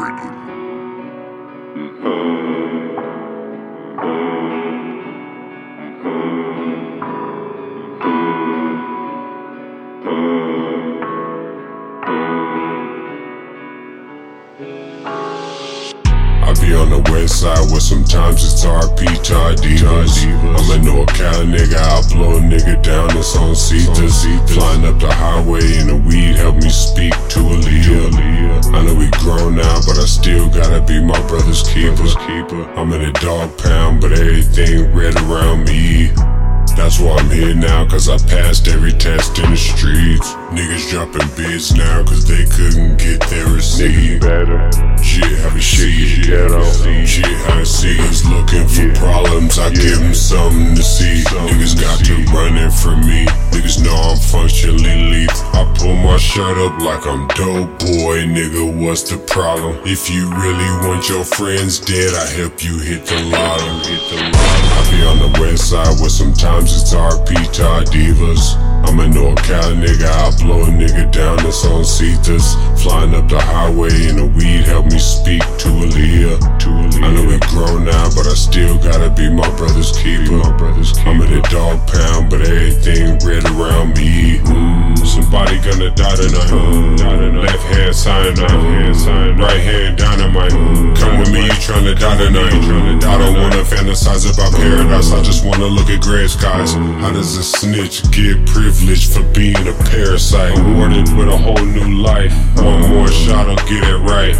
I be on the west side where sometimes it's RP Tar Divas. I'm a NorCal nigga, I'll blow a nigga down, it's on Cetus. Flying up the highway and the weed help me speak to Aaliyah. I know we grown now, but I still gotta be my brother's keeper. I'm in a dog pound, but everything red around me. That's why I'm here now, cause I passed every test in the streets. Niggas dropping bids now, cause they couldn't get their receipt. Shit, how we see it, ghetto. Shit, how the niggas looking for problems, I give them something to see. Niggas got to run it from me. Niggas know I'm functionally lethal. I pull my shirt up like I'm dope boy, nigga, what's the problem? If you really want your friends dead, I help you hit the lotto. I be on the west side where sometimes it's RP Tar Divas. I'm a NorCal nigga, I'll blow a nigga down, it's on Cetus. Flying up the highway and the weed help me speak to Aaliyah. I know we grown now, but I still gotta be my brother's keeper. I'm in a dog pound, but everything red around me. Somebody gonna die tonight. Left hand cyanide, right hand dynamite. Come with me, you tryna die tonight. I don't wanna fantasize about paradise, I just wanna look at gray skies. How does a snitch get privilege for being a parasite? Awarded with a whole new life. One more shot, I'll get it right.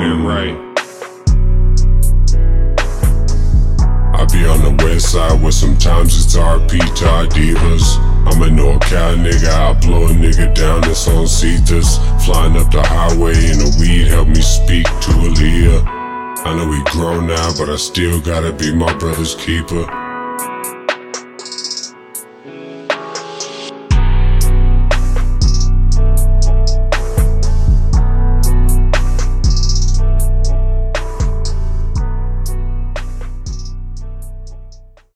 I be on the west side where sometimes it's RP Tar Divas. I'm a NorCal nigga, I'll blow a nigga down, it's on Cetus. Flying up the highway and the weed help me speak to Aaliyah. I know we grown now, but I still gotta be my brother's keeper.